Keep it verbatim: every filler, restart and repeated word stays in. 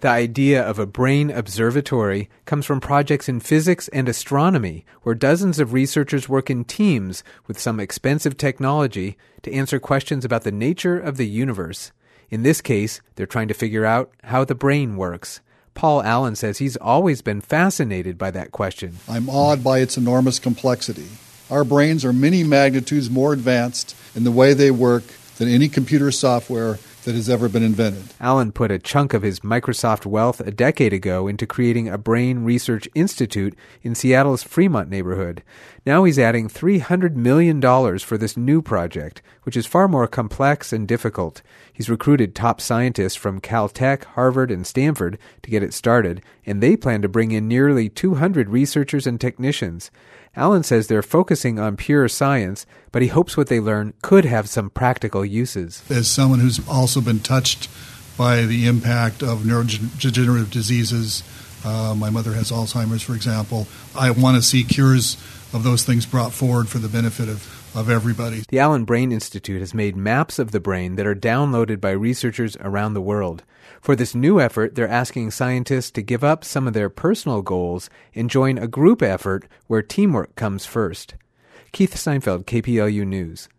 The idea of a brain observatory comes from projects in physics and astronomy, where dozens of researchers work in teams with some expensive technology to answer questions about the nature of the universe. In this case, they're trying to figure out how the brain works. Paul Allen says he's always been fascinated by that question. I'm awed by its enormous complexity. Our brains are many magnitudes more advanced in the way they work than any computer software that has ever been invented. Allen put a chunk of his Microsoft wealth a decade ago into creating a brain research institute in Seattle's Fremont neighborhood. Now he's adding three hundred million dollars for this new project, which is far more complex and difficult. He's recruited top scientists from Caltech, Harvard, and Stanford to get it started, and they plan to bring in nearly two hundred researchers and technicians. Allen says they're focusing on pure science, but he hopes what they learn could have some practical uses. As someone who's also been touched by the impact of neurodegenerative diseases, uh, my mother has Alzheimer's, for example, I want to see cures of those things brought forward for the benefit of of everybody. The Allen Brain Institute has made maps of the brain that are downloaded by researchers around the world. For this new effort, they're asking scientists to give up some of their personal goals and join a group effort where teamwork comes first. Keith Steinfeld, K P L U News.